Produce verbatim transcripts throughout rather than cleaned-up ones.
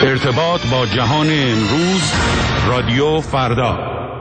ارتباط با جهان امروز، رادیو فردا.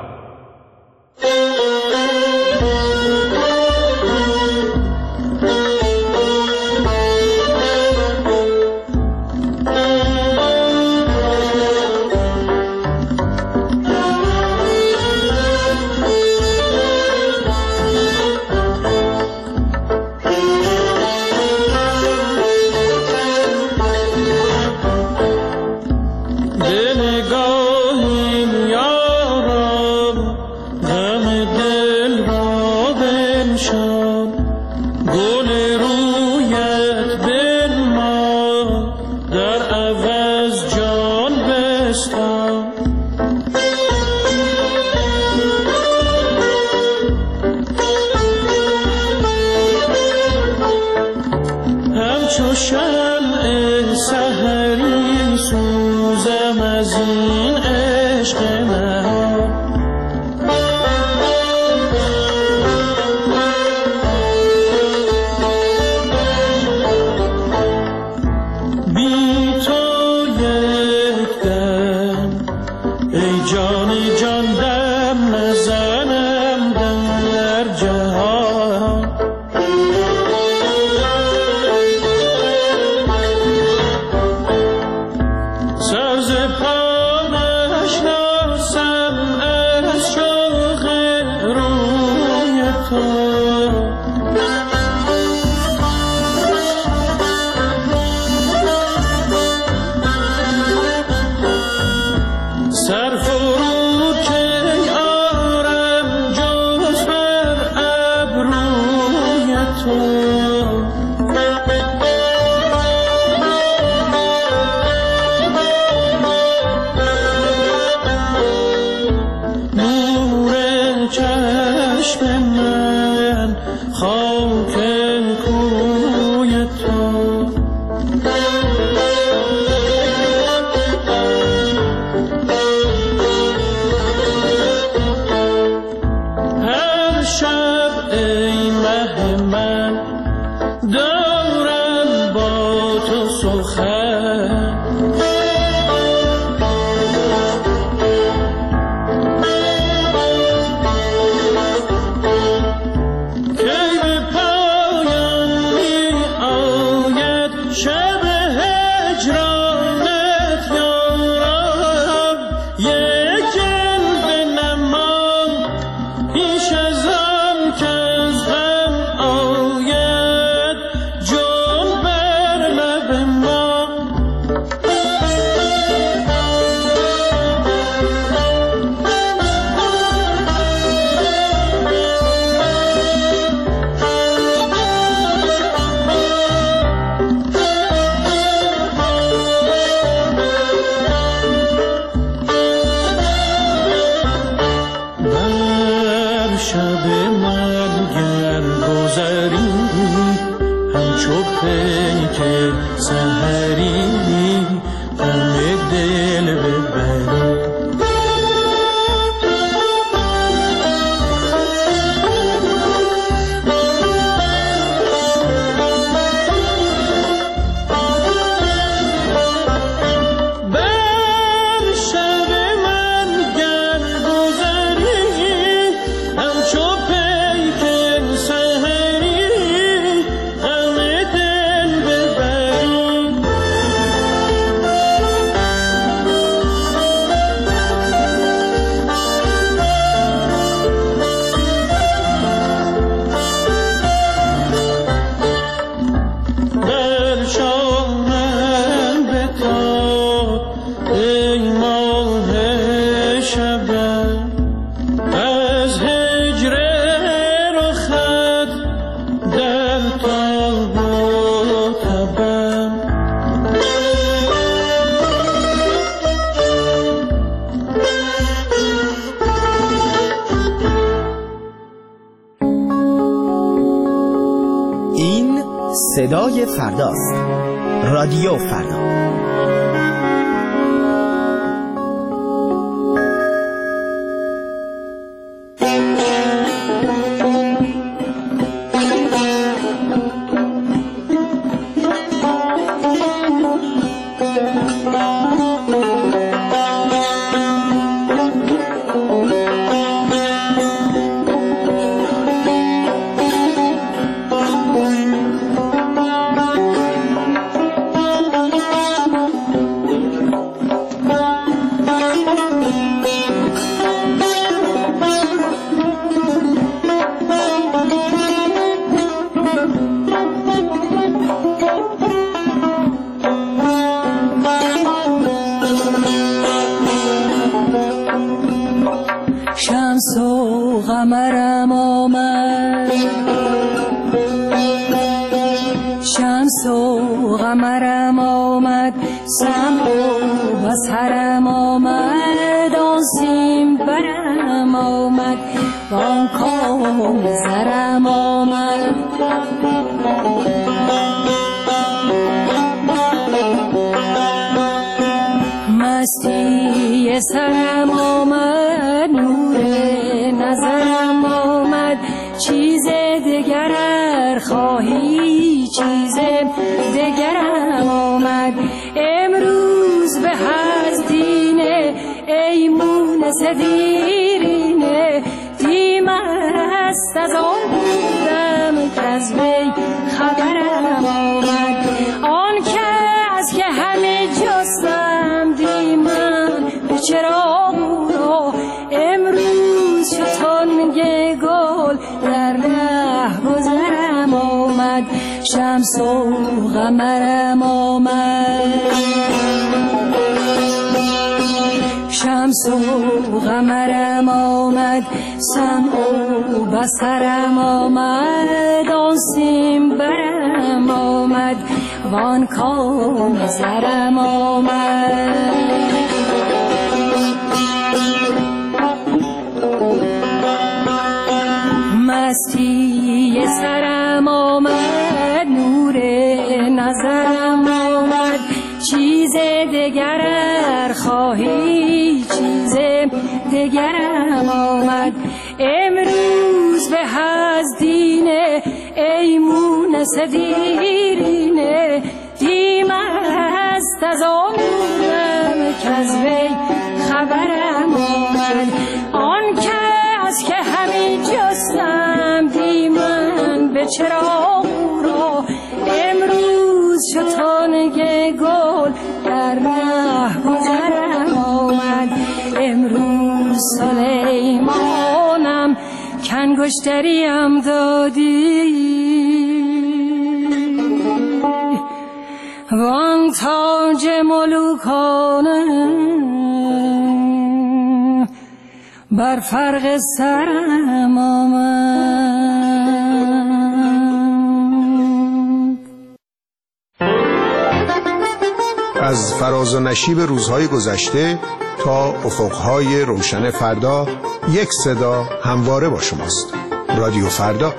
صدای فرداست. رادیو فردا. Thank you. قمرم آمد، شمس و قمرم آمد، سمع و بصرم آمد، آن سیم برم آمد، وان کام زرم آمد. مستی سرم آمد، نور نظرم آمد، چیز دگر خواهی چیز دگرم آمد. امروز به از دینه ای مونس دیرینه، دیم است از آن بودم که از وی خبرم آمد. آن کس که همه جستم دیمم به چراغ را، امروز شتنگ گل در ره گذرم آمد، شمس و قمرم آمد، شمس و قمرم آمد، سمع و بصرم آمد، آن سیم برم آمد، وان کام زرم آمد. مستی سرم آمد، نور نظرم آمد، چیز دگر خواهی چیز دگرم آمد. امروز به از دینه ای مونس دیرینه، دیم است از آن بودم که از وی خبرم آمد. آن کس که همی جستم دیمن به چراغ را، امروز شتنگ گل در ره گذرم آمد. امروز سلیمانم کانگشتریم دادی، وان تاج ملوکانه بر فرق سرم آمد. از فراز و نشیب روزهای گذشته تا افقهای روشن فردا، یک صدا همواره با شماست. رادیو فردا.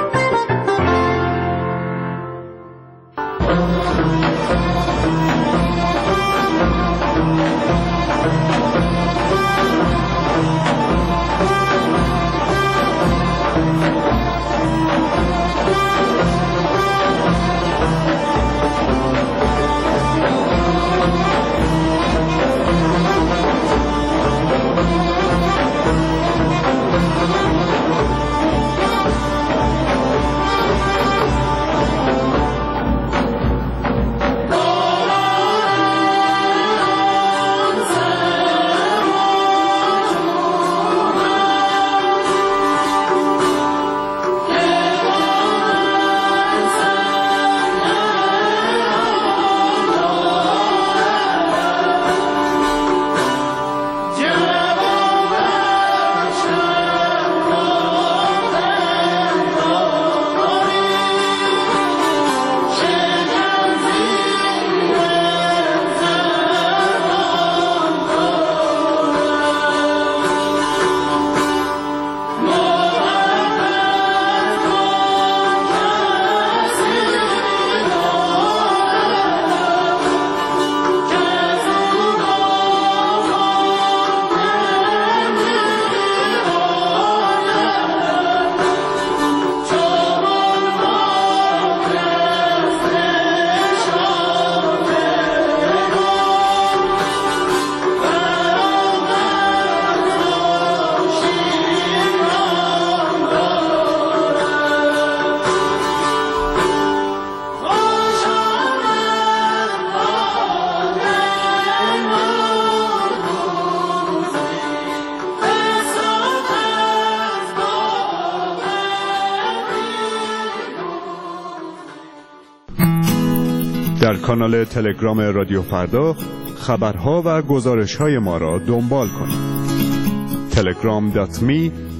در کانال تلگرام رادیو فردا خبرها و گزارش‌های ما را دنبال کنید. تلگرام دات می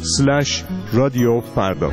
اسلش رادیو فردا.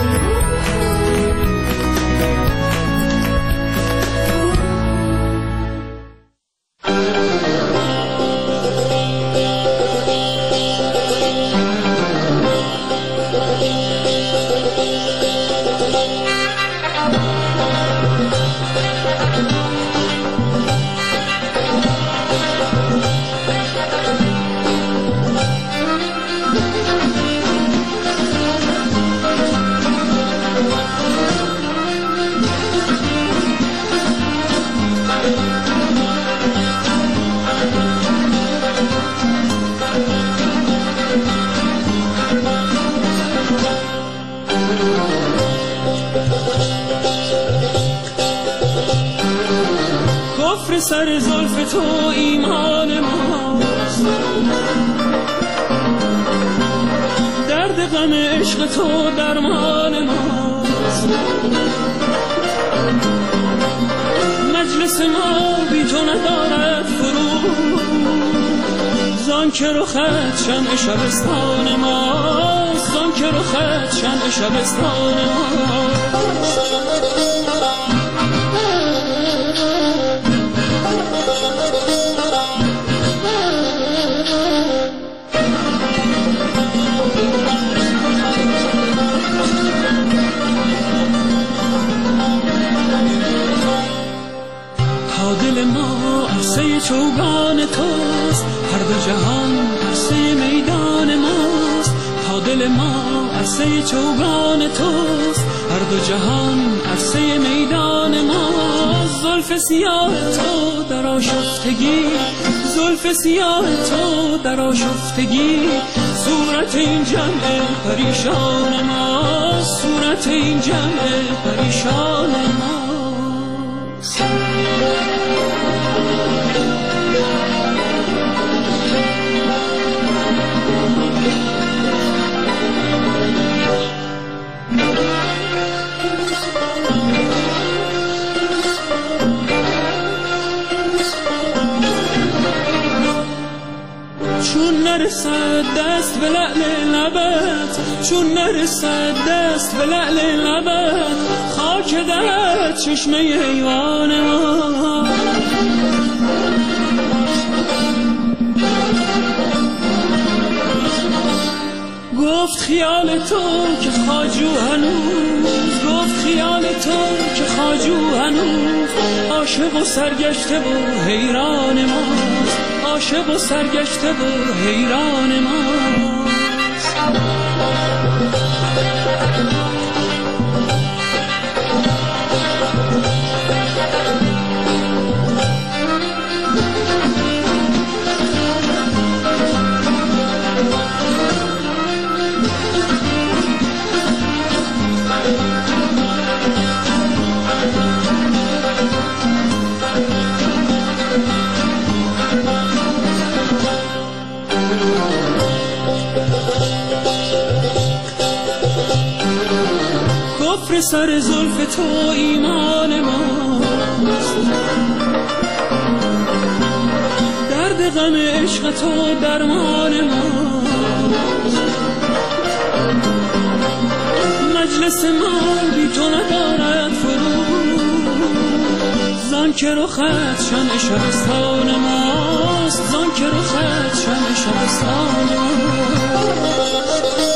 سر زلف تو ایمان ماست، درد غم عشق تو درمان ماست. مجلس ما بی تو ندارد فرو، زان که رخت شمع شبستان ماست، زان که رخت شمع شبستان ماست. عرصه چوگان توست، هر دو جهان عرصه میدان ماست. تا دل ما عرصه چوگان توست، هر دو جهان عرصه میدان ماست. زلف سیاه تو در آشفتگی، زلف سیاه تو در آشفتگی، صورت این جمع پریشان ماست، صورت این جمع پریشان ماست. چون نرسد دست به لعل لبت، چون نرسد دست به لعل لبت، خاک در چشمه ایوان ما. گفت خیال تو که خواجو هنوز، گفت خیال تو که خواجو هنوز، عاشق و سرگشته و حیران ماست، عاشق و سرگشته و حیران ماست. کفر سر زلف تو ایمان ماست، درد غم عشق تو درمان ماست. مجلس ما بی تو ندارد فرو، زان که رخت شمع شبستان ماست، زان که رخت شمع شبستان ماست.